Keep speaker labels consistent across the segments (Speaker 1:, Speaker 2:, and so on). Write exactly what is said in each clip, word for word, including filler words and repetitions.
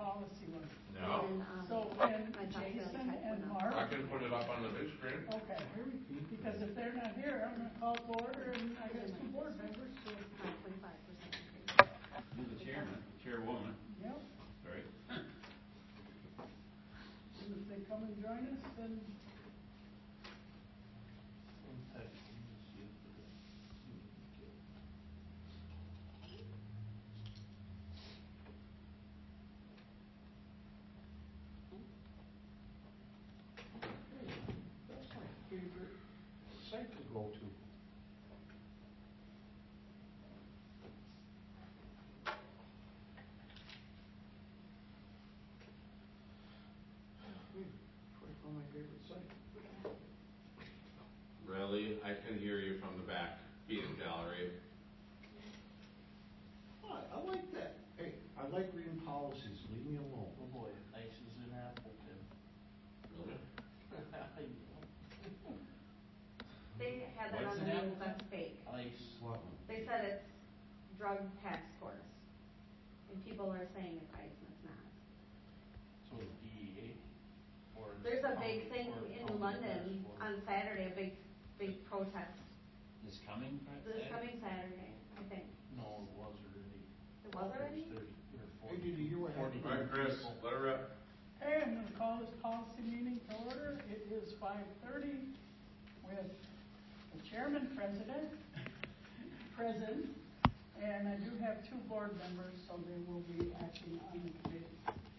Speaker 1: policy one.
Speaker 2: No.
Speaker 3: And, um,
Speaker 1: So, and
Speaker 3: I thought
Speaker 1: Jason
Speaker 3: Bill had
Speaker 1: and
Speaker 3: one up.
Speaker 1: Mark.
Speaker 2: I can put it up on the big screen.
Speaker 1: Okay, because if they're not here, I'm gonna call to order, and I got two board members, so,
Speaker 3: Five point five percent increase.
Speaker 4: You're the chairman, chairwoman.
Speaker 1: yep.
Speaker 4: Right.
Speaker 1: And if they come and join us, then
Speaker 5: That's my favorite site to go to. Probably found my favorite site.
Speaker 2: Really? I can hear you from the back feeding gallery.
Speaker 5: Oh, I like that. Hey, I like reading policies, leave me alone.
Speaker 6: Oh boy, ice is in Appleton.
Speaker 2: Really?
Speaker 3: They had that
Speaker 6: What's
Speaker 3: on the
Speaker 6: an
Speaker 3: label,
Speaker 6: apple?
Speaker 3: that's fake.
Speaker 6: Ice.
Speaker 5: What?
Speaker 3: They said it's drug task force, and people are saying it's ice and it's not.
Speaker 6: So it's D E A? Or
Speaker 3: There's a
Speaker 6: county-
Speaker 3: big thing
Speaker 6: or
Speaker 3: in
Speaker 6: county
Speaker 3: London
Speaker 6: task force?
Speaker 3: on Saturday, a big, big protest.
Speaker 6: This coming Friday?
Speaker 3: This coming Saturday, I think.
Speaker 6: No, it was already.
Speaker 3: It was already?
Speaker 6: There's thirty or
Speaker 5: Hey,
Speaker 6: forty.
Speaker 5: did you hear what happened?
Speaker 2: All right, Chris, let her rip.
Speaker 1: hey, I'm gonna call this policy meeting to order. It is five thirty with the chairman, president, present, and I do have two board members, so they will be acting on the committee.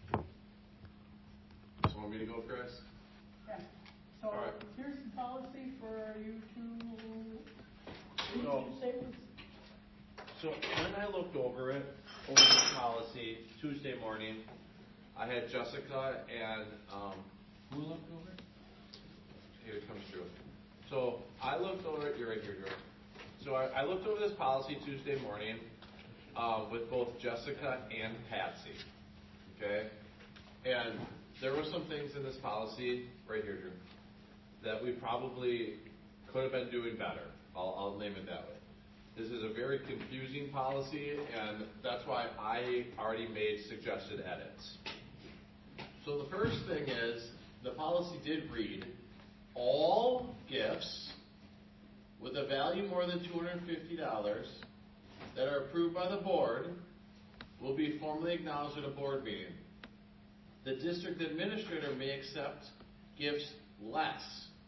Speaker 2: Just want me to go, Chris?
Speaker 1: Yeah, so
Speaker 2: All right.
Speaker 1: here's the policy for you to, you
Speaker 7: So-
Speaker 1: to say was,
Speaker 7: So when I looked over it, over the policy Tuesday morning, I had Jessica and, um,
Speaker 6: Who looked over it?
Speaker 7: here it comes through. So I looked over it, you're right here, Drew. So I, I looked over this policy Tuesday morning, uh, with both Jessica and Patsy, okay? And there were some things in this policy, right here, Drew, that we probably could have been doing better. I'll, I'll name it that way. This is a very confusing policy, and that's why I already made suggested edits. So the first thing is, the policy did read, all gifts with a value more than two hundred fifty dollars that are approved by the board will be formally acknowledged at a board meeting. The district administrator may accept gifts less.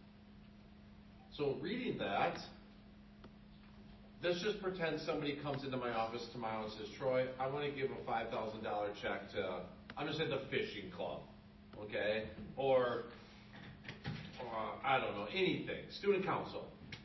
Speaker 7: So reading that, let's just pretend somebody comes into my office tomorrow and says, Troy, I want to give a five thousand dollars check to, I'm going to say the fishing club, okay? Or, or, I don't know, anything, student council.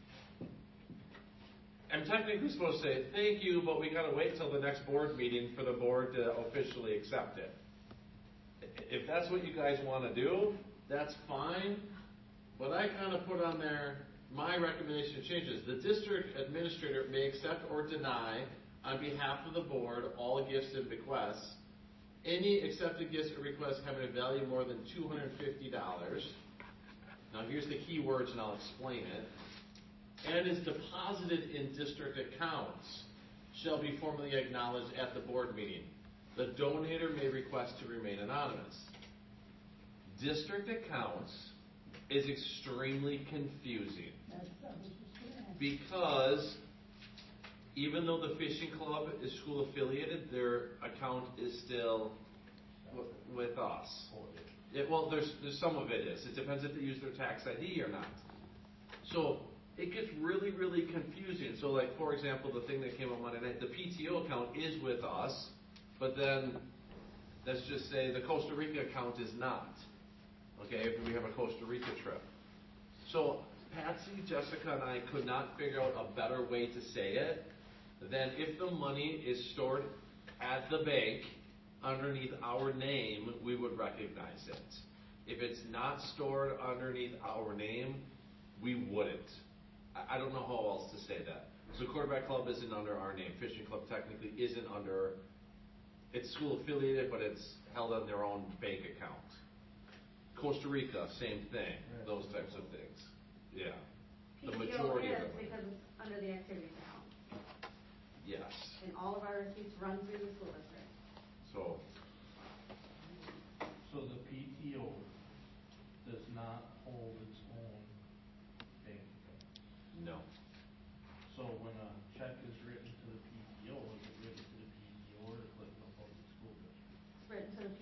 Speaker 7: I'm technically supposed to say, thank you, but we got to wait till the next board meeting for the board to officially accept it. If that's what you guys want to do, that's fine, but I kind of put on there, my recommendation changes. The district administrator may accept or deny on behalf of the board all gifts and bequests. Any accepted gifts or requests having a value more than two hundred fifty dollars. Now here's the key words and I'll explain it. And is deposited in district accounts shall be formally acknowledged at the board meeting. The donator may request to remain anonymous. District accounts is extremely confusing
Speaker 1: that's, that was just gonna ask.
Speaker 7: because even though the fishing club is school affiliated, their account is still w- with us. It, well, there's, there's some of it is. It depends if they use their tax I D or not. So it gets really, really confusing. So like, for example, the thing that came up Monday night, the P T O account is with us, but then let's just say the Costa Rica account is not. Okay, if we have a Costa Rica trip. So Patsy, Jessica, and I could not figure out a better way to say it than if the money is stored at the bank underneath our name, we would recognize it. If it's not stored underneath our name, we wouldn't. I, I don't know how else to say that. So Quarterback Club isn't under our name. Fishing Club technically isn't under, it's school affiliated, but it's held on their own bank account. Costa Rica, same thing, those types of things. Yeah. The
Speaker 3: P T O
Speaker 7: majority
Speaker 3: is
Speaker 7: of them.
Speaker 3: because it's under the activity account,
Speaker 7: Yes.
Speaker 3: and all of our receipts run through the school district.
Speaker 7: So,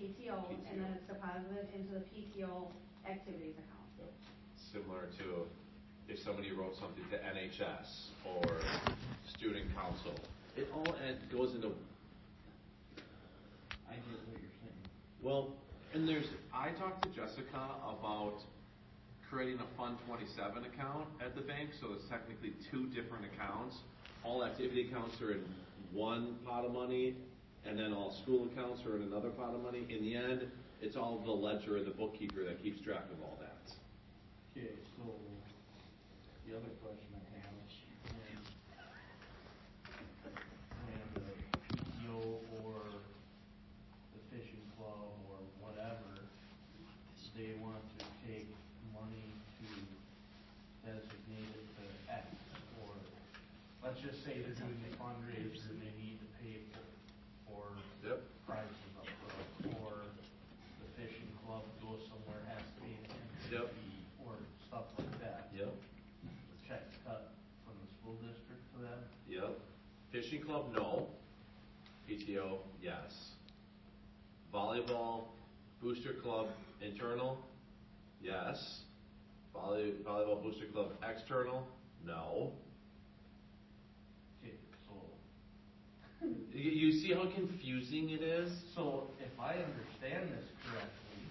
Speaker 3: P T O, and then it's deposited into the P T O activities account.
Speaker 7: Similar to if somebody wrote something to N H S or student council. It all it goes into,
Speaker 4: I get what you're saying.
Speaker 7: well, and there's, I talked to Jessica about creating a Fund twenty-seven account at the bank, so it's technically two different accounts. All activity accounts are in one pot of money, and then all school accounts are in another pot of money. In the end, it's all the ledger and the bookkeeper that keeps track of all that.
Speaker 6: Okay, so the other question I have is when the P T O or the fishing club or whatever, they want to take money to designate it to X, or let's just say they're doing a fundraiser and they need to pay for, for
Speaker 7: Yep.
Speaker 6: prizes up front, or the fishing club goes somewhere, has to pay an entry
Speaker 7: Yep.
Speaker 6: fee, or stuff like that.
Speaker 7: Yep.
Speaker 6: The check's cut from the school district to them.
Speaker 7: Yep. Fishing club, no. P T O, yes. Volleyball, booster club, internal, yes. Volley, volleyball booster club, external, no.
Speaker 6: Okay, so,
Speaker 7: You, you see how confusing it is?
Speaker 6: so if I understand this correctly,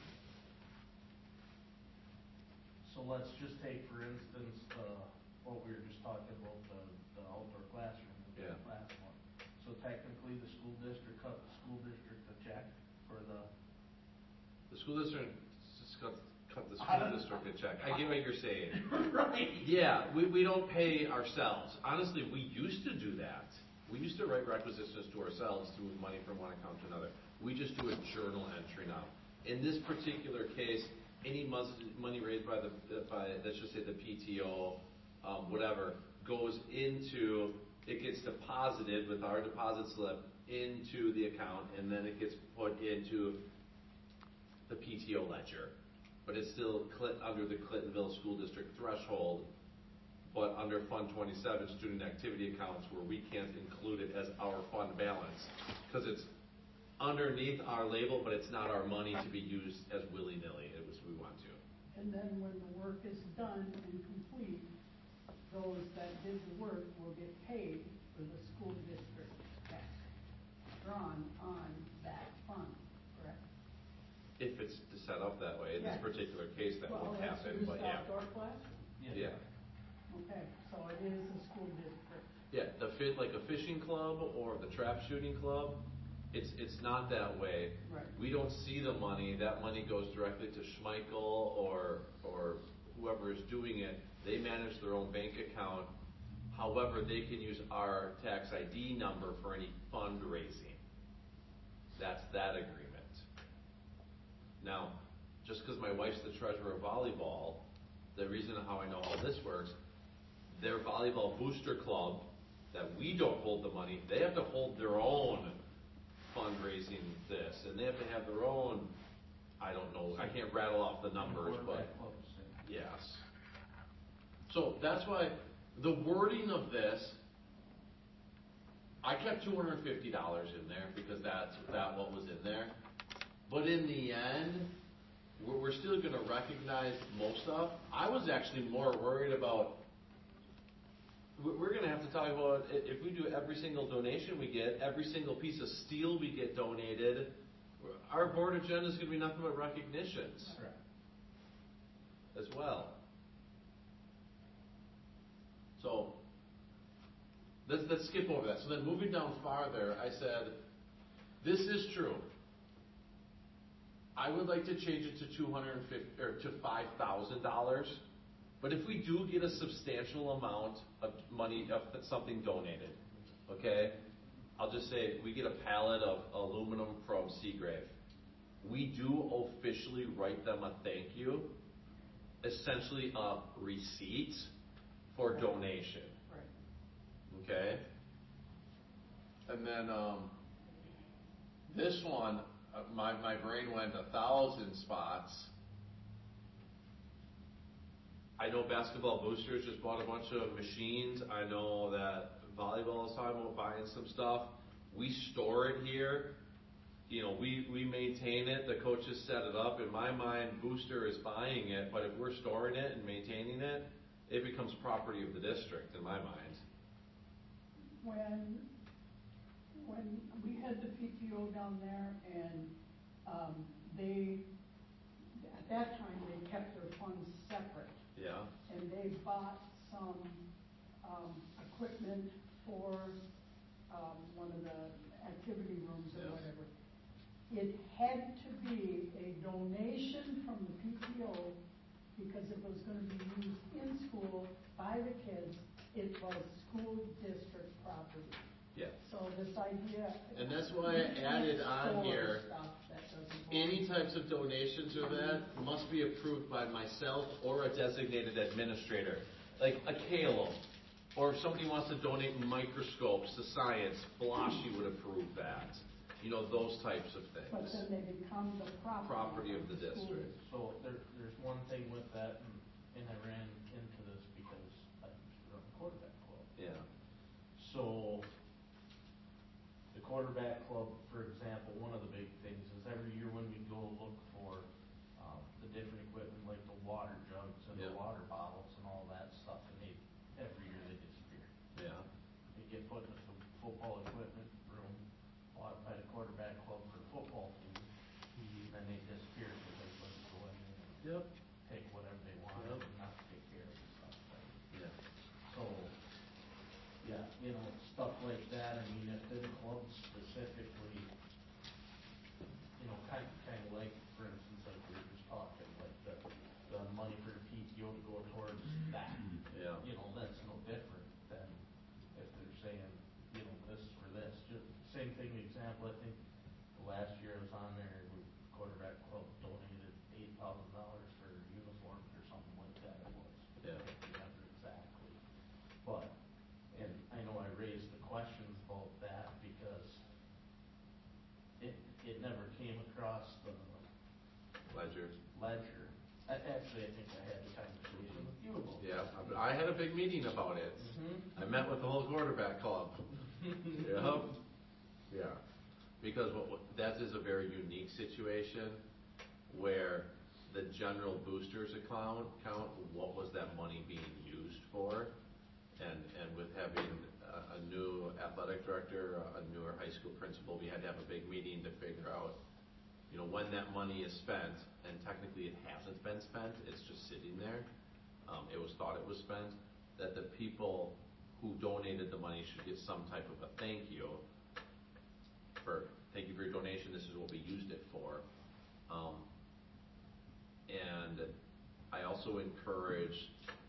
Speaker 6: so let's just take for instance, the, what we were just talking about, the, the outdoor classroom, the
Speaker 7: Yeah.
Speaker 6: last one. So technically, the school district cut the school district a check for the,
Speaker 7: The school district just cut, cut the
Speaker 6: I
Speaker 7: school
Speaker 6: don't-
Speaker 7: district a check. I get what you're saying.
Speaker 6: right?
Speaker 7: Yeah, we, we don't pay ourselves. Honestly, we used to do that. We used to write requisitions to ourselves to move money from one account to another. We just do a journal entry now. In this particular case, any mus- money raised by the, by, let's just say the P T O, um, whatever, goes into, it gets deposited with our deposit slip into the account, and then it gets put into the P T O ledger. But it's still Clit, under the Clintonville School District threshold, but under Fund twenty-seven, student activity accounts, where we can't include it as our fund balance, because it's underneath our label, but it's not our money to be used as willy-nilly, it was, we want to.
Speaker 1: And then when the work is done and complete, those that did the work will get paid for the school district tax drawn on that fund, correct?
Speaker 7: If it's set up that way, in this
Speaker 1: Yeah.
Speaker 7: particular case, that
Speaker 1: Well,
Speaker 7: won't
Speaker 1: let's
Speaker 7: happen,
Speaker 1: use
Speaker 7: but yeah.
Speaker 1: outdoor classroom.
Speaker 7: Yeah,
Speaker 1: Okay, so it is a school district.
Speaker 7: yeah, the fit, like a fishing club or the trap shooting club, it's, it's not that way.
Speaker 1: Right.
Speaker 7: We don't see the money, that money goes directly to Schmeichel or, or whoever is doing it. They manage their own bank account. However, they can use our tax I D number for any fundraising. That's that agreement. Now, just because my wife's the treasurer of volleyball, the reason how I know how this works, their volleyball booster club, that we don't hold the money, they have to hold their own fundraising this, and they have to have their own, I don't know, I can't rattle off the numbers, but
Speaker 6: Quarterback club is in.
Speaker 7: yes. So that's why the wording of this, I kept two hundred fifty dollars in there because that's that what was in there. But in the end, we're, we're still going to recognize most stuff. I was actually more worried about. we- We're going to have to talk about i- if we do every single donation we get, every single piece of steel we get donated. Our board agenda is going to be nothing but recognitions
Speaker 6: Correct.
Speaker 7: as well. So, let's, let's skip over that. So then moving down farther, I said, this is true. I would like to change it to two hundred fifty, or to five thousand dollars. But if we do get a substantial amount of money, of something donated, okay? I'll just say, we get a pallet of aluminum from Seagrave. We do officially write them a thank you, essentially a receipt for donation,
Speaker 1: Right.
Speaker 7: okay? And then, um, this one, uh, my, my brain went a thousand spots. I know Basketball Boosters just bought a bunch of machines. I know that volleyball is talking about buying some stuff. We store it here. you know, we, we maintain it, the coaches set it up. In my mind, Booster is buying it, but if we're storing it and maintaining it, it becomes property of the district, in my mind.
Speaker 1: When, when we had the P T O down there and, um, they, at that time, they kept their funds separate.
Speaker 7: Yeah,
Speaker 1: And they bought some, um, equipment for, um, one of the activity rooms or
Speaker 7: Yeah.
Speaker 1: whatever. It had to be a donation from the P T O, because it was gonna be used in school by the kids. It was school district property.
Speaker 7: yeah.
Speaker 1: So this idea.
Speaker 8: And that's why I added on
Speaker 1: Store
Speaker 8: here,
Speaker 1: stuff that doesn't belong.
Speaker 8: any types of donations or that must be approved by myself
Speaker 7: Or a designated administrator, like a Kalo. Or if somebody wants to donate microscopes to science, Balashi would approve that. You know, those types of
Speaker 1: But
Speaker 7: things.
Speaker 1: then they become the property.
Speaker 7: Property of the
Speaker 1: school.
Speaker 7: district.
Speaker 6: So there, there's one thing with that, and, and I ran into this because I used to run the quarterback club.
Speaker 7: Yeah,
Speaker 6: So, the quarterback club, for example, one of the big things is every year when we go look for, um, the different equipment, like the water jugs and the
Speaker 7: Yeah.
Speaker 6: water bottles and all that stuff, and they, every year they disappear.
Speaker 7: yeah,
Speaker 6: They get put in the fo- football equipment room, bought by the quarterback club for the football team, and then they disappear because everybody go in and
Speaker 7: yep,
Speaker 6: take whatever they want
Speaker 7: Yep.
Speaker 6: and not take care of the stuff, right?
Speaker 7: yeah.
Speaker 6: So, yeah, you know, stuff like that, I mean, if the club specifically, you know, kind, kind of like, for instance, like we were just talking, like the, the money for the P T O to go towards that.
Speaker 7: Yeah.
Speaker 6: You know, that's no different than if they're saying, you know, this is for this, just, same thing, example, I think the last year I was on there, we, quarterback club donated eight thousand dollars for uniforms or something like that it was.
Speaker 7: Yeah.
Speaker 6: I can't remember exactly, but, and I know I raised the questions about that because it, it never came across the
Speaker 7: Ledger.
Speaker 6: ledger. I, actually, I think I had the conversation with you about that.
Speaker 7: Yeah, but I had a big meeting about it.
Speaker 6: Mhm.
Speaker 7: I met with the whole quarterback club. Yeah, yeah. Because what, what, that is a very unique situation where the general boosters account, count, what was that money being used for? And, and with having a, a new athletic director, a newer high school principal, we had to have a big meeting to figure out, you know, when that money is spent, and technically it hasn't been spent, it's just sitting there. Um, it was thought it was spent, that the people who donated the money should get some type of a thank you for, thank you for your donation, this is what we used it for. Um, and I also encourage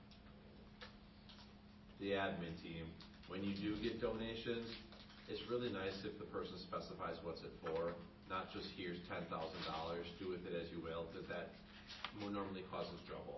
Speaker 7: the admin team, when you do get donations, it's really nice if the person specifies what's it for, not just here's ten thousand dollars, do with it as you will, because that more normally causes trouble.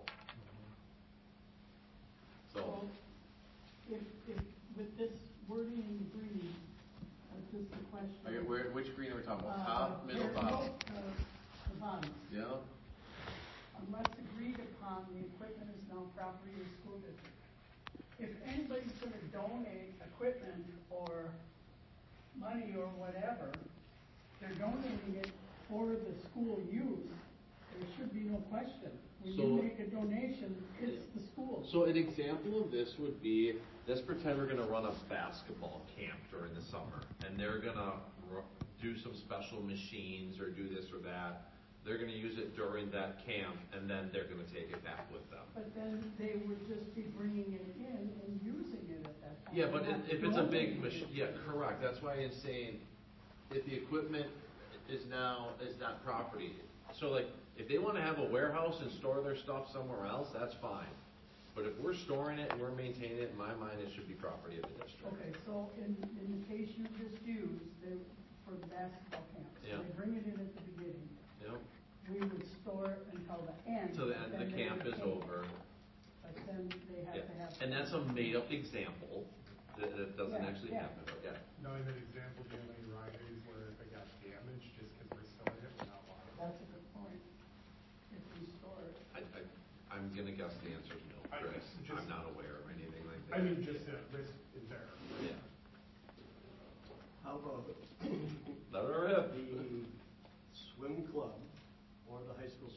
Speaker 7: So,
Speaker 1: So, if, if, with this wording in green, uh, this is the question.
Speaker 8: Okay, where, which green are we talking about?
Speaker 1: Uh,
Speaker 8: Top, middle,
Speaker 1: there-
Speaker 8: bottom?
Speaker 1: no, uh, the bottom.
Speaker 8: Yeah.
Speaker 1: Unless agreed upon, the equipment is now property of the school district. If anybody's gonna donate equipment or money or whatever, they're donating it for the school use, there should be no question. When you
Speaker 7: So-
Speaker 1: make a donation, it's the school.
Speaker 7: so an example of this would be, let's pretend we're gonna run a basketball camp during the summer, and they're gonna ru- do some special machines or do this or that. They're gonna use it during that camp, and then they're gonna take it back with them.
Speaker 1: But then they would just be bringing it in and using it at that time.
Speaker 7: Yeah, but
Speaker 1: not
Speaker 7: if, if it's a big
Speaker 1: donating
Speaker 7: machine,
Speaker 1: it.
Speaker 7: yeah, correct, that's why I'm saying, if the equipment is now, is not property. So like, if they wanna have a warehouse and store their stuff somewhere else, that's fine. But if we're storing it and we're maintaining it, in my mind, it should be property of the district.
Speaker 1: Okay, so in, in the case you just used, they, for the basketball camp,
Speaker 7: Yeah.
Speaker 1: so they bring it in at the beginning,
Speaker 7: Yep,
Speaker 1: we would store it until the end.
Speaker 7: till the end,
Speaker 1: then
Speaker 7: the
Speaker 1: they
Speaker 7: camp
Speaker 1: would
Speaker 7: is
Speaker 1: take it.
Speaker 7: over.
Speaker 1: But then they have
Speaker 7: Yeah,
Speaker 1: to have.
Speaker 7: and that's a made-up example, that, that doesn't
Speaker 1: Yeah,
Speaker 7: actually
Speaker 1: yeah.
Speaker 7: happen, but yeah.
Speaker 9: No, in an example, do you have any rideways where if it got damaged just because we're storing it, we're not liable?
Speaker 1: That's a good point. If we store it.
Speaker 7: I, I, I'm gonna guess the answer is no,
Speaker 9: I-
Speaker 7: Chris,
Speaker 9: just-
Speaker 7: I'm not aware of anything like that.
Speaker 9: I mean, just a risk is there.
Speaker 7: Yeah.
Speaker 5: How about
Speaker 7: Let her rip.
Speaker 5: the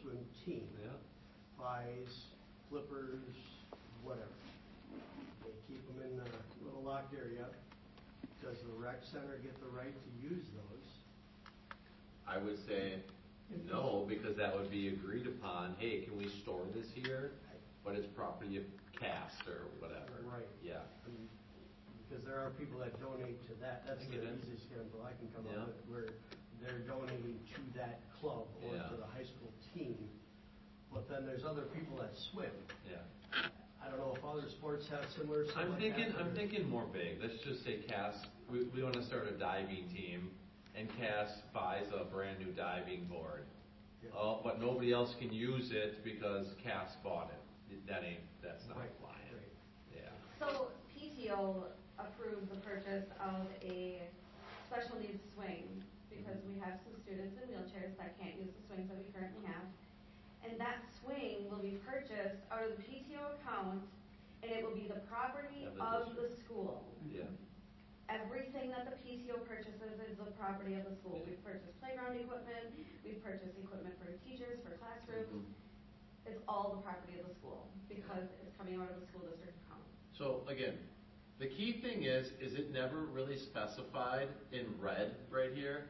Speaker 5: swim team.
Speaker 7: Yeah.
Speaker 5: Buys flippers, whatever. They keep them in a little locked area. Does the rec center get the right to use those?
Speaker 7: I would say no, because that would be agreed upon, hey, can we store this here? But it's property of cast or whatever.
Speaker 5: Right.
Speaker 7: Yeah.
Speaker 5: I mean, because there are people that donate to that, that's
Speaker 7: I
Speaker 5: the
Speaker 7: get it.
Speaker 5: easiest example I can come
Speaker 7: Yeah.
Speaker 5: up with, where they're donating to that club or
Speaker 7: Yeah.
Speaker 5: to the high school team. But then there's other people that swim.
Speaker 7: Yeah.
Speaker 5: I don't know if other sports have similar stuff
Speaker 7: I'm
Speaker 5: like
Speaker 7: thinking,
Speaker 5: that,
Speaker 7: I'm
Speaker 5: or-
Speaker 7: thinking more big. Let's just say Cass, we, we wanna start a diving team, and Cass buys a brand new diving board.
Speaker 5: Yeah.
Speaker 7: Oh, but nobody else can use it because Cass bought it. That ain't, that's not
Speaker 5: Right,
Speaker 7: flying.
Speaker 5: right.
Speaker 7: Yeah.
Speaker 3: So P T O approved the purchase of a special needs swing because we have some students in wheelchairs that can't use the swings that we currently have. And that swing will be purchased out of the P T O account, and it will be the property
Speaker 7: Of the
Speaker 3: of the
Speaker 7: district.
Speaker 3: school.
Speaker 7: Yeah.
Speaker 3: Everything that the P T O purchases is the property of the school. We've purchased playground equipment, we've purchased equipment for teachers, for classrooms.
Speaker 7: Mhm.
Speaker 3: It's all the property of the school because it's coming out of the school district account.
Speaker 8: So again, the key thing is, is it never really specified in red right here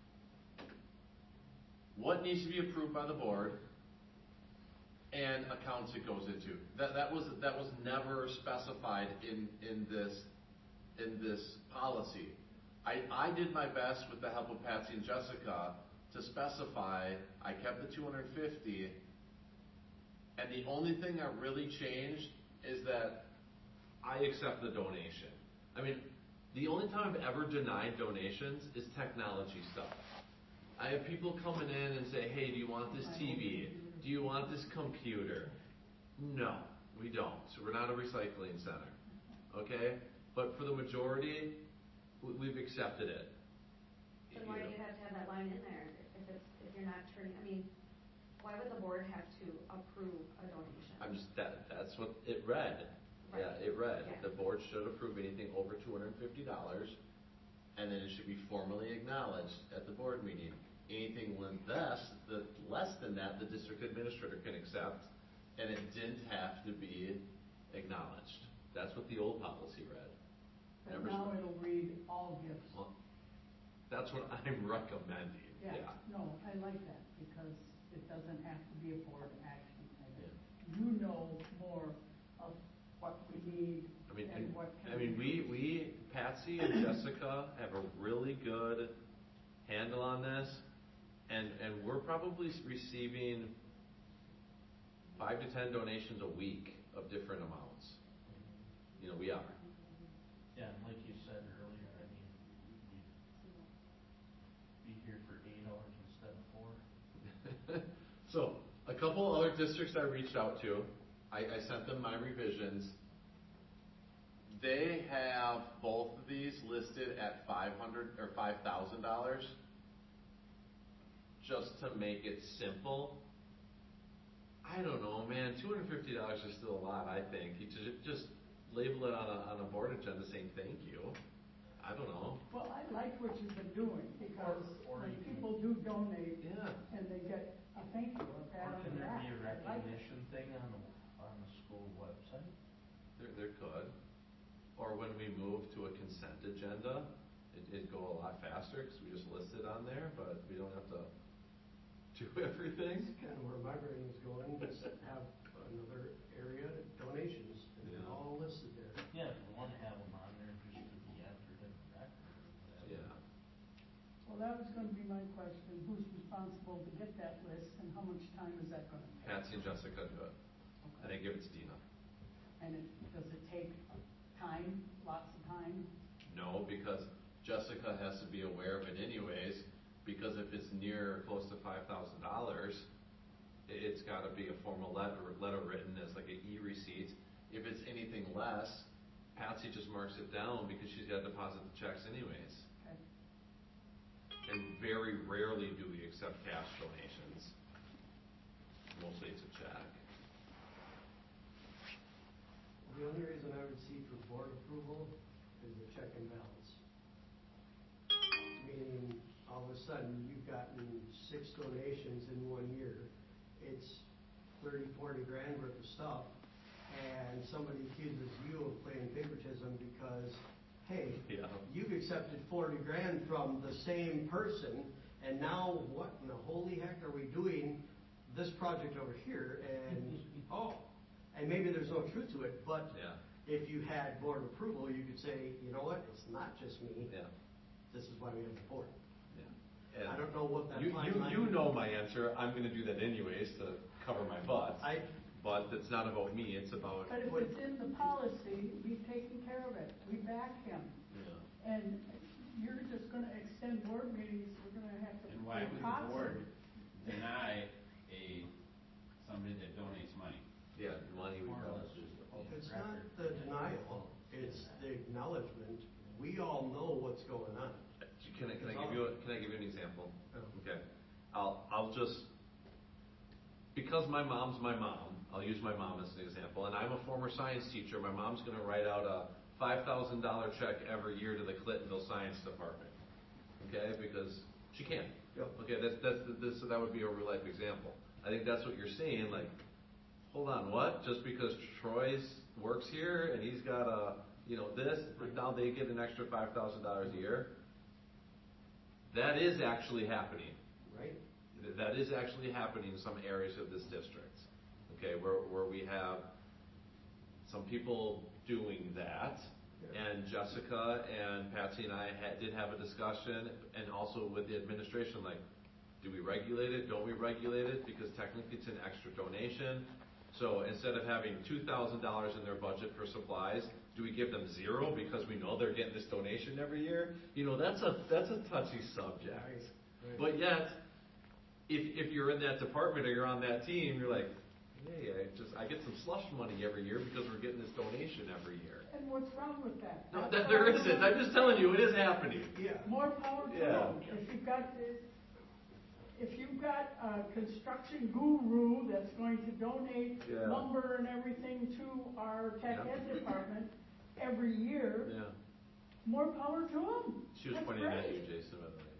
Speaker 8: what needs to be approved by the board and accounts it goes into. That, that was, that was never specified in, in this, in this policy. I, I did my best with the help of Patsy and Jessica to specify, I kept the two hundred fifty, and the only thing that really changed is that
Speaker 7: I accept the donation. I mean, the only time I've ever denied donations is technology stuff. I have people coming in and say, hey, do you want this T V? Do you want this computer? No, we don't. So we're not a recycling center. Okay? But for the majority, we- we've accepted it.
Speaker 3: Then why do you have to have that line in there if it's, if you're not turning, I mean, why would the board have to approve a donation?
Speaker 7: I'm just, that, that's what it read. Yeah,
Speaker 3: Right.
Speaker 7: it read.
Speaker 3: Yeah.
Speaker 7: The board should approve anything over two hundred and fifty dollars,
Speaker 8: and then it should be formally acknowledged at the board meeting. Anything less, the, less than that, the district administrator can accept, and it didn't have to be acknowledged. That's what the old policy read.
Speaker 1: But
Speaker 8: Never
Speaker 1: now
Speaker 8: sp-
Speaker 1: it'll read all gifts.
Speaker 7: Well, that's what I'm recommending,
Speaker 1: Yeah,
Speaker 7: yeah.
Speaker 1: no, I like that, because it doesn't have to be a board action item.
Speaker 7: Yeah.
Speaker 1: You know more of what we need
Speaker 7: I mean,
Speaker 1: and
Speaker 7: and-
Speaker 1: what can.
Speaker 7: I mean, we, we, Patsy and Jessica have a really good handle on this, and, and we're probably s- receiving five to ten donations a week of different amounts. You know, we are.
Speaker 6: Yeah, and like you said earlier, I mean, we'd be here for eight hours instead of four.
Speaker 8: So, a couple other districts I reached out to, I, I sent them my revisions. They have both of these listed at five hundred or five thousand dollars.
Speaker 7: Just to make it simple, I don't know, man, two hundred and fifty dollars is still a lot, I think. You ju- just label it on a, on a board agenda saying thank you. I don't know.
Speaker 1: Well, I like what you've been doing, because
Speaker 6: Or- or
Speaker 1: when
Speaker 6: you can-
Speaker 1: people do donate,
Speaker 7: Yeah.
Speaker 1: and they get a thank you, a pat
Speaker 6: Or
Speaker 1: on
Speaker 6: can
Speaker 1: the
Speaker 6: there
Speaker 1: back.
Speaker 6: be a
Speaker 1: I like it.
Speaker 6: recognition thing on the, on the school website?
Speaker 7: There, there could. Or when we move to a consent agenda, it, it'd go a lot faster, because we just list it on there, but we don't have to do everything.
Speaker 5: That's kind of where my brain was going, just have another area, donations, and they're
Speaker 7: Yeah.
Speaker 5: all listed there.
Speaker 6: Yeah, if we wanna have them on there just to be entered in the record.
Speaker 7: Yeah.
Speaker 1: Well, that was gonna be my question, who's responsible to get that list, and how much time is that gonna take?
Speaker 7: Patsy and Jessica do it. And I give it to Dina.
Speaker 1: And it, does it take time, lots of time?
Speaker 7: No, because
Speaker 8: Jessica has to be aware of it anyways, because if it's near or close to five thousand dollars,
Speaker 7: it's gotta be a formal letter, letter written as like an e-receipt.
Speaker 8: if it's anything less,
Speaker 7: Patsy just marks it down because she's gotta deposit the checks anyways.
Speaker 1: Okay.
Speaker 7: And very rarely do we accept cash donations. Mostly it's a check.
Speaker 5: The only reason I would seek for board approval is the check and balance. Meaning, all of a sudden, you've gotten six donations in one year, it's thirty, forty grand worth of stuff, and somebody accuses you of playing favoritism because, hey,
Speaker 8: Yeah.
Speaker 5: you've accepted forty grand from the same person, and now what in the holy heck are we doing this project over here? And, oh, and maybe there's no truth to it, but
Speaker 8: Yeah.
Speaker 5: if you had board approval, you could say, you know what, it's not just me,
Speaker 8: Yeah.
Speaker 5: this is why we have the board.
Speaker 8: And
Speaker 5: I don't know what that
Speaker 8: You,
Speaker 5: fine
Speaker 8: you,
Speaker 5: line
Speaker 8: you
Speaker 5: is.
Speaker 8: know my answer, I'm gonna do that anyways to cover my butt.
Speaker 5: I,
Speaker 8: But it's not about me, it's about,
Speaker 1: But if it's in the policy, we've taken care of it, we back him.
Speaker 8: yeah.
Speaker 1: And you're just gonna extend board meetings, we're gonna have to.
Speaker 4: And why
Speaker 1: pay
Speaker 4: would the
Speaker 1: costs.
Speaker 4: board deny a, somebody that donates money?
Speaker 8: Yeah, money we
Speaker 6: More or
Speaker 8: got.
Speaker 6: less just a public
Speaker 5: it's
Speaker 6: record.
Speaker 5: not the denial, it's the acknowledgement. We all know what's going on.
Speaker 8: Can I, can I give you, a- can I give you an example?
Speaker 5: Oh.
Speaker 8: Okay, I'll, I'll just, because my mom's my mom, I'll use my mom as an example, and I'm a former science teacher, my mom's gonna write out a five thousand dollar check every year to the Clintonville Science Department. Okay, because she can.
Speaker 5: Yep.
Speaker 8: Okay, that's, that's, this, so that would be a real life example. I think that's what you're saying, like, hold on, what? Just because Troy's works here and he's got a, you know, this, now they get an extra five thousand dollars a year? That is actually happening.
Speaker 5: Right?
Speaker 8: Th- That is actually happening in some areas of this district. Okay, where, where we have some people doing that. And Jessica and Patsy and I had, did have a discussion, and also with the administration, like, do we regulate it? Don't we regulate it? Because technically it's an extra donation. So instead of having two thousand dollars in their budget for supplies, do we give them zero because we know they're getting this donation every year? You know, that's a, that's a touchy subject.
Speaker 5: Right.
Speaker 8: But yet, if, if you're in that department or you're on that team, you're like, hey, I just, I get some slush money every year because we're getting this donation every year.
Speaker 1: And what's wrong with that?
Speaker 8: No,
Speaker 1: That's
Speaker 8: that, there
Speaker 1: all
Speaker 8: isn't.
Speaker 1: we're
Speaker 8: I'm just telling you, it is happening.
Speaker 5: Yeah.
Speaker 1: More power to
Speaker 8: Yeah.
Speaker 1: them. If you've got, if you've got a construction guru that's going to donate
Speaker 8: Yeah.
Speaker 1: lumber and everything to our tech
Speaker 8: Yeah.
Speaker 1: ed department every year,
Speaker 8: Yeah.
Speaker 1: more power to them.
Speaker 8: She was
Speaker 1: That's
Speaker 8: pointing at
Speaker 1: great.
Speaker 8: you, Jason, by the way.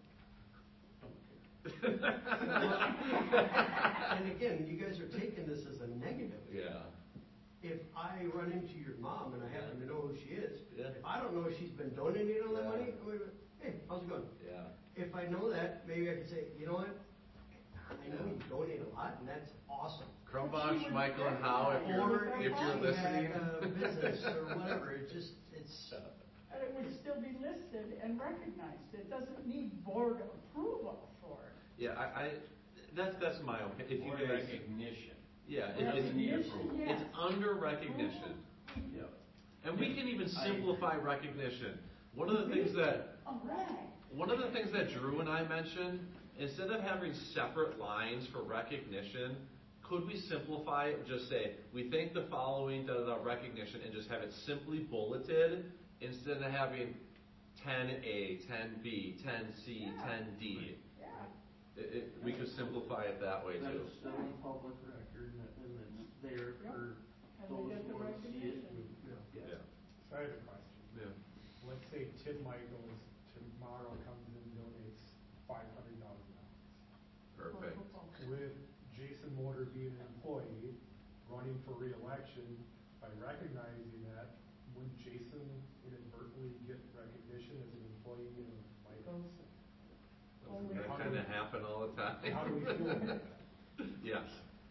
Speaker 5: And again, you guys are taking this as a negative.
Speaker 8: Yeah.
Speaker 5: If I run into your mom and I happen to know who she is,
Speaker 8: Yeah.
Speaker 5: if I don't know she's been donating all that
Speaker 8: Yeah.
Speaker 5: money, I'm gonna go, hey, how's it going?
Speaker 8: Yeah.
Speaker 5: If I know that, maybe I can say, you know what? I know you donate a lot, and that's awesome.
Speaker 8: Krumbosh, Michael, and Howe, if
Speaker 5: Or
Speaker 8: you're, if you're
Speaker 5: she
Speaker 8: listening.
Speaker 5: had a business or whatever, it just, it's,
Speaker 1: And it would still be listed and recognized. It doesn't need board approval for it.
Speaker 8: Yeah, I, I, that's, that's my opinion. If you
Speaker 4: Board
Speaker 8: guys,
Speaker 4: recognition.
Speaker 8: yeah, it, it's,
Speaker 4: Doesn't need
Speaker 1: Recognition,
Speaker 4: approval.
Speaker 1: yes.
Speaker 8: it's under recognition.
Speaker 6: Yeah.
Speaker 8: And we can even
Speaker 6: I-
Speaker 8: simplify recognition. One of the things that,
Speaker 1: All right.
Speaker 8: one of the things that Drew and I mentioned, instead of having separate lines for recognition, could we simplify it and just say, we thank the following, da, da, da, recognition, and just have it simply bulleted, instead of having ten A, ten B, ten C,
Speaker 1: Yeah.
Speaker 8: ten D.
Speaker 1: Yeah.
Speaker 8: It, it, we could simplify it that way too.
Speaker 6: That's still a public record, and it- and it's there for
Speaker 1: And
Speaker 6: those
Speaker 1: they get the
Speaker 6: who want to see it.
Speaker 1: recognition.
Speaker 6: and-
Speaker 8: Yeah.
Speaker 9: So I have a question.
Speaker 8: Yeah.
Speaker 9: Let's say Tim Michaels tomorrow comes and donates five hundred thousand dollars.
Speaker 8: Perfect.
Speaker 9: With Jason Motor being an employee, running for reelection, by recognizing that, wouldn't Jason inadvertently get recognition as an employee of Michaels?
Speaker 1: Only-
Speaker 8: Doesn't that kind of happen all the time?
Speaker 9: How do we feel about that?
Speaker 8: Yes,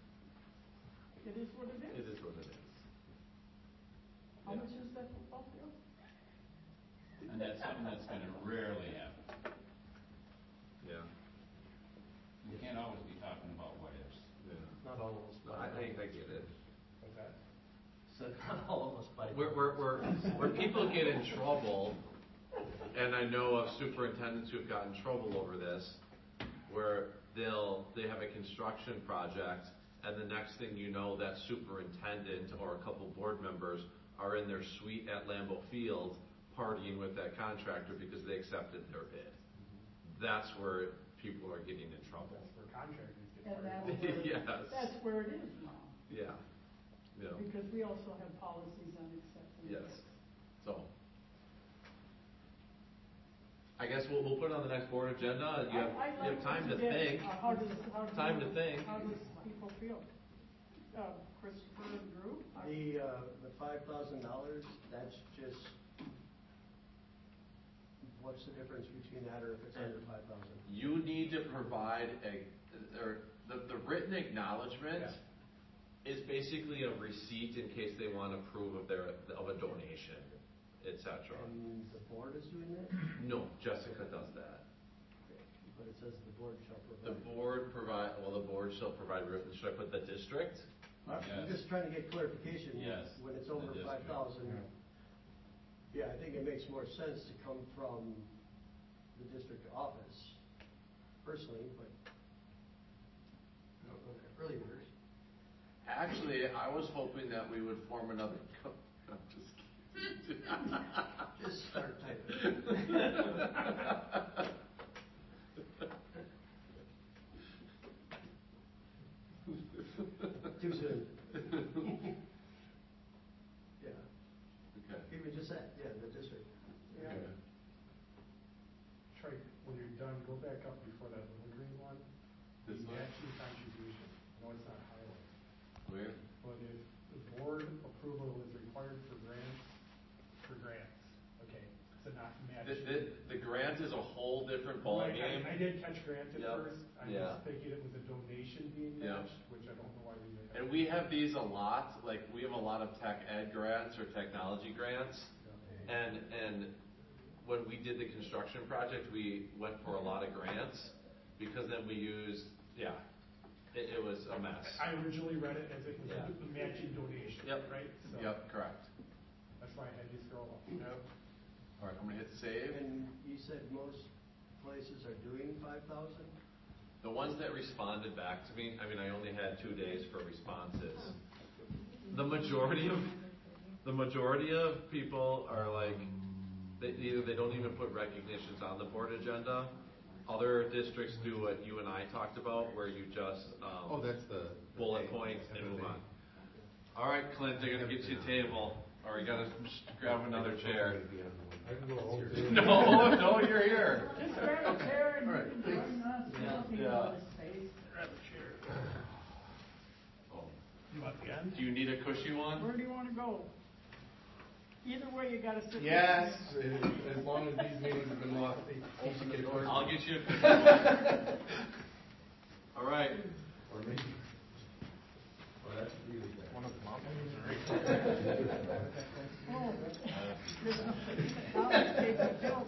Speaker 1: It is what it
Speaker 8: it
Speaker 1: is.
Speaker 8: is what it is.
Speaker 1: How much is that football field?
Speaker 4: And that's something that's gonna rarely happen.
Speaker 8: Yeah,
Speaker 4: We can't always be talking about what ifs.
Speaker 8: yeah.
Speaker 6: Not all of us.
Speaker 8: No, I, I, I get it.
Speaker 9: What's that?
Speaker 6: Said not all of us bite.
Speaker 8: Where, where, where, where people get in trouble, and I know of superintendents who've gotten in trouble over this, where they'll, they have a construction project, and the next thing you know, that superintendent or a couple board members are in their suite at Lambeau Field partying with that contractor because they accepted their bid. That's where people are getting in trouble.
Speaker 9: That's where contractors get
Speaker 1: And that's
Speaker 9: fired.
Speaker 1: where,
Speaker 8: Yes.
Speaker 1: that's where it is now.
Speaker 8: Yeah, yeah,
Speaker 1: Because we also have policies on acceptance.
Speaker 8: yes. So, I, guess we'll, we'll put it on the next board agenda, and you have,
Speaker 1: I- I'd
Speaker 8: you have
Speaker 1: like
Speaker 8: time to
Speaker 1: get,
Speaker 8: think.
Speaker 1: uh, How does, how do
Speaker 8: Time to
Speaker 1: you-
Speaker 8: think.
Speaker 1: How does people feel? Uh, Christopher and Drew? I-
Speaker 5: The, uh, the five thousand dollars, that's just, what's the difference between that or if it's under five thousand?
Speaker 8: You need to provide a, or the, the written acknowledgement is basically a receipt in case they want to prove of their, of a donation, et cetera.
Speaker 5: And the board is doing that?
Speaker 8: No, Jessica does that.
Speaker 5: Okay, but it says the board shall
Speaker 8: The
Speaker 5: provide.
Speaker 8: board provide, well, the board shall provide written, should I put the district?
Speaker 5: I'm I'm just trying to get clarification.
Speaker 4: Yes,
Speaker 5: When it's
Speaker 4: the
Speaker 5: over
Speaker 4: district.
Speaker 5: five thousand. Yeah, I think it makes more sense to come from the district office personally, but I don't know that really matters.
Speaker 8: Actually, I was hoping that we would form another co- I'm just kidding.
Speaker 5: Just start typing. Too soon. Yeah,
Speaker 8: Okay.
Speaker 5: even just that, yeah, the district.
Speaker 1: Yeah.
Speaker 8: Okay.
Speaker 9: Try, when you're done, go back up before that little green one. The
Speaker 8: This one?
Speaker 9: matching contribution. No, it's not highlighted.
Speaker 8: Where?
Speaker 9: But if the board approval is required for grants, for grants, okay, so not
Speaker 8: The,
Speaker 9: matching.
Speaker 8: the, the grant is a whole different
Speaker 9: Right,
Speaker 8: ballgame.
Speaker 9: I, I did catch grant at
Speaker 8: Yep,
Speaker 9: first, I'm
Speaker 8: yeah.
Speaker 9: just thinking it was a donation being
Speaker 8: Yep.
Speaker 9: matched, which I don't know why we did.
Speaker 8: And we have these a lot, like, we have a lot of tech ed grants or technology grants. And, and when we did the construction project, we went for a lot of grants, because then we used, yeah, it, it was a mess.
Speaker 9: I originally read it as it was
Speaker 8: Yeah.
Speaker 9: a matching donation,
Speaker 8: Yep.
Speaker 9: right? So
Speaker 8: Yep, correct.
Speaker 9: that's why I had you scroll up.
Speaker 8: Yep. All right, I'm gonna hit save.
Speaker 5: And you said most places are doing five thousand?
Speaker 8: The ones that responded back to me, I mean, I only had two days for responses. The majority of, the majority of people are like, they, either they don't even put recognitions on the board agenda. Other districts do what you and I talked about, where you just, um.
Speaker 2: Oh, that's the.
Speaker 8: bullet points and move on. All right, Clint, they're gonna get you a table, or you gotta just grab another chair.
Speaker 2: I can go home too.
Speaker 8: No, no, you're here.
Speaker 1: Just grab a chair and
Speaker 2: All
Speaker 1: you
Speaker 2: right,
Speaker 1: can
Speaker 2: thanks.
Speaker 1: join us. We don't need
Speaker 8: Yeah.
Speaker 1: all this space.
Speaker 9: Grab a chair.
Speaker 8: Oh.
Speaker 9: You want the end?
Speaker 8: Do you need a cushy one?
Speaker 1: Where do you wanna go? Either way, you gotta sit.
Speaker 2: Yes, as long as these meetings have been lost, open the door.
Speaker 8: I'll get you a cushy one. All right.
Speaker 2: Or maybe. Well, that's really bad. One of the
Speaker 1: Oh, there's nothing. Now it's take a joke.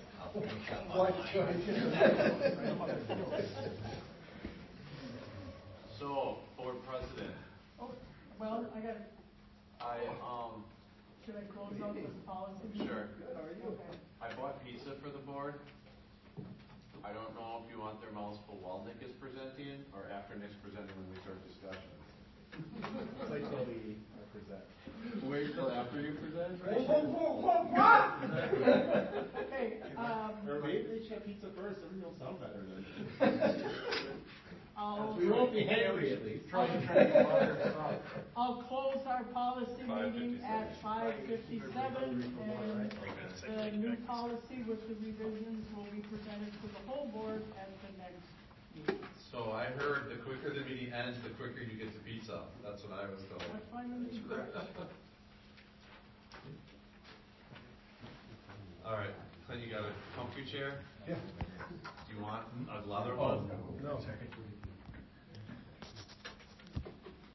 Speaker 8: So, board president,
Speaker 1: Oh, well, I got,
Speaker 8: I, um,
Speaker 1: should I close out this policy? meeting?
Speaker 8: sure.
Speaker 1: Okay.
Speaker 8: I bought pizza for the board. I don't know if you want their mouths full while Nick is presenting, or after Nick's presenting when we start discussion.
Speaker 2: Wait till we present.
Speaker 8: Wait till after you present?
Speaker 1: Okay, um,
Speaker 2: Or maybe they should have pizza first, then it'll sound better then.
Speaker 1: I'll,
Speaker 2: We won't be hangry at least.
Speaker 9: Try to try to water it out.
Speaker 1: I'll close our policy
Speaker 8: five
Speaker 1: meeting at five fifty-seven, and the new policy with the revisions will be presented to the whole board at the next meeting.
Speaker 8: So I heard the quicker the meeting ends, the quicker you get to pizza. That's what I was told.
Speaker 1: That's fine with me.
Speaker 8: All right, Clint, you got a comfy chair?
Speaker 2: Yeah.
Speaker 8: Do you want a leather one?
Speaker 2: No.